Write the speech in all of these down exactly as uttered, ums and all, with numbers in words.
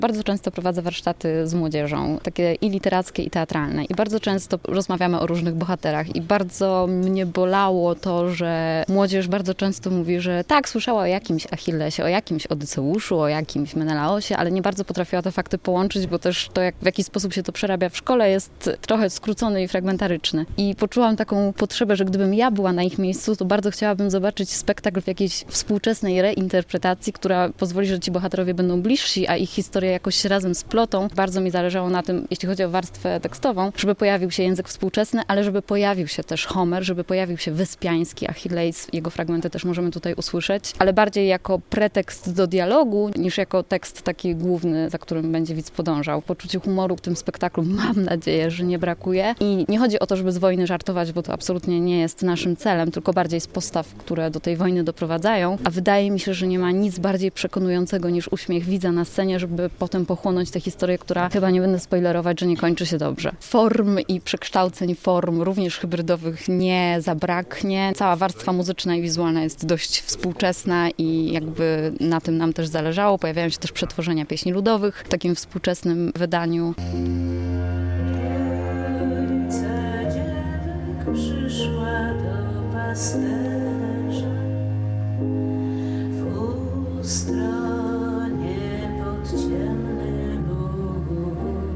Bardzo często prowadzę warsztaty z młodzieżą, takie i literackie, i teatralne. I bardzo często rozmawiamy o różnych bohaterach. I bardzo mnie bolało to, że młodzież bardzo często mówi, że tak, słyszała o jakimś Achillesie, o jakimś Odyseuszu, o jakimś Menelaosie, ale nie bardzo potrafiła te fakty połączyć, bo też to, jak, w jaki sposób się to przerabia w szkole, jest trochę skrócony i fragmentaryczny. I poczułam taką potrzebę, że gdybym ja była na ich miejscu, to bardzo chciałabym zobaczyć spektakl w jakiejś współczesnej reinterpretacji, która pozwoli, że ci bohaterowie będą bliżsi, a ich historie jakoś się razem splotą. Bardzo mi zależało na tym, jeśli chodzi o warstwę tekstową, żeby pojawił się język współczesny, ale żeby pojawił się też Homer, żeby pojawił się Wyspiański, Achilleus, jego fragmenty też możemy tutaj usłyszeć, ale bardziej jako pretekst do dialogu, niż jako tekst taki główny, za którym będzie widz podążał. Poczucie humoru w tym spektaklu mam nadzieję, że nie brakuje. I nie chodzi o to, żeby z wojny żartować, bo to absolutnie nie jest naszym celem, tylko bardziej z postaw, które do tej wojny doprowadzają. A wydaje mi się, że nie ma nic bardziej przekonującego niż uśmiech widza na scenie, żeby potem pochłonąć tę historię, która, chyba nie będę spoilerować, że nie kończy się dobrze. Form i przekształceń form, również hybrydowych, nie zabraknie. Cała warstwa muzyczna i wizualna jest dość współczesna i jakby na tym nam też zależało. Pojawiają się też przetworzenia pieśni ludowych w takim współczesnym wydaniu. Przyszła do pasterza w stronie pod ciemny Bóg.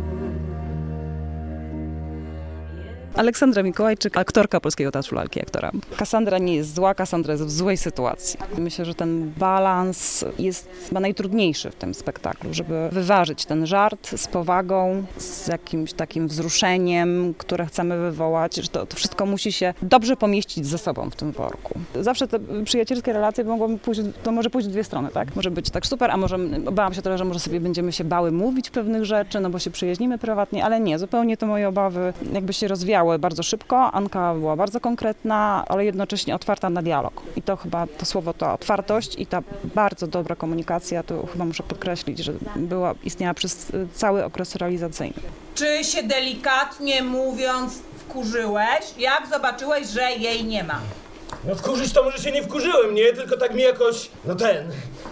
Aleksandra Mikołajczyk, aktorka Polskiego Teatru Lalki, aktora. Kassandra nie jest zła, Kassandra jest w złej sytuacji. Myślę, że ten balans jest chyba najtrudniejszy w tym spektaklu, żeby wyważyć ten żart z powagą, z jakimś takim wzruszeniem, które chcemy wywołać, że to, to wszystko musi się dobrze pomieścić ze sobą w tym worku. Zawsze te przyjacielskie relacje mogą pójść, to może pójść w dwie strony, tak? Może być tak super, a może, bałam się trochę, że może sobie będziemy się bały mówić pewnych rzeczy, no bo się przyjaźnimy prywatnie, ale nie, zupełnie to moje obawy jakby się rozwiały bardzo szybko. Anka była bardzo konkretna, ale jednocześnie otwarta na dialog. I to chyba to słowo, ta otwartość i ta bardzo dobra komunikacja, to chyba muszę podkreślić, że była, istniała przez cały okres realizacyjny. Czy się delikatnie mówiąc wkurzyłeś, jak zobaczyłeś, że jej nie ma? No wkurzyć to może się nie wkurzyłem, nie? Tylko tak mi jakoś, no ten,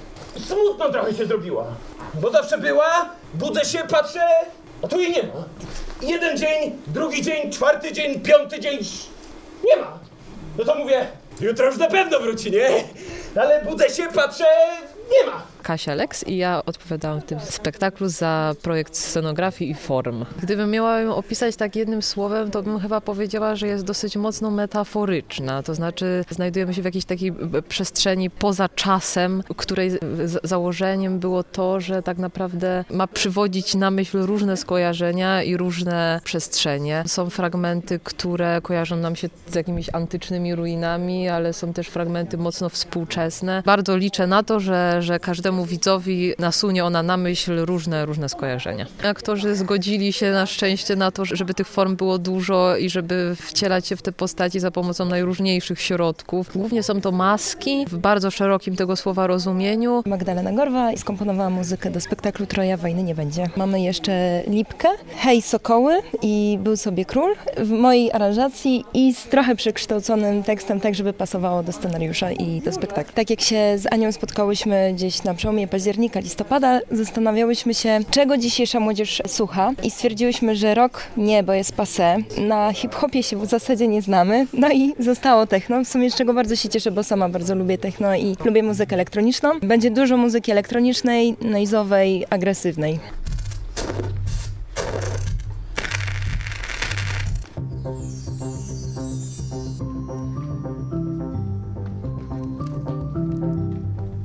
smutno trochę się zrobiła. Bo zawsze była, budzę się, patrzę, a tu jej nie ma. Jeden dzień, drugi dzień, czwarty dzień, piąty dzień, nie ma. No to mówię, jutro już na pewno wróci, nie? Ale budzę się, patrzę, nie ma. Kasia Leks i ja odpowiadałam w tym spektaklu za projekt scenografii i form. Gdybym miała ją opisać tak jednym słowem, to bym chyba powiedziała, że jest dosyć mocno metaforyczna. To znaczy znajdujemy się w jakiejś takiej przestrzeni poza czasem, której założeniem było to, że tak naprawdę ma przywodzić na myśl różne skojarzenia i różne przestrzenie. Są fragmenty, które kojarzą nam się z jakimiś antycznymi ruinami, ale są też fragmenty mocno współczesne. Bardzo liczę na to, że, że każdemu widzowi nasunie ona na myśl różne, różne skojarzenia. Aktorzy zgodzili się na szczęście na to, żeby tych form było dużo i żeby wcielać się w te postaci za pomocą najróżniejszych środków. Głównie są to maski w bardzo szerokim tego słowa rozumieniu. Magdalena Gorwa skomponowała muzykę do spektaklu Troja wojny nie będzie. Mamy jeszcze Lipkę, Hej Sokoły i Był sobie król w mojej aranżacji i z trochę przekształconym tekstem, tak żeby pasowało do scenariusza i do spektaklu. Tak jak się z Anią spotkałyśmy gdzieś na przełomie października, listopada, zastanawiałyśmy się, czego dzisiejsza młodzież słucha i stwierdziłyśmy, że rock nie, bo jest passé. Na hip-hopie się w zasadzie nie znamy, no i zostało techno, w sumie z czego bardzo się cieszę, bo sama bardzo lubię techno i lubię muzykę elektroniczną. Będzie dużo muzyki elektronicznej, noizowej, agresywnej.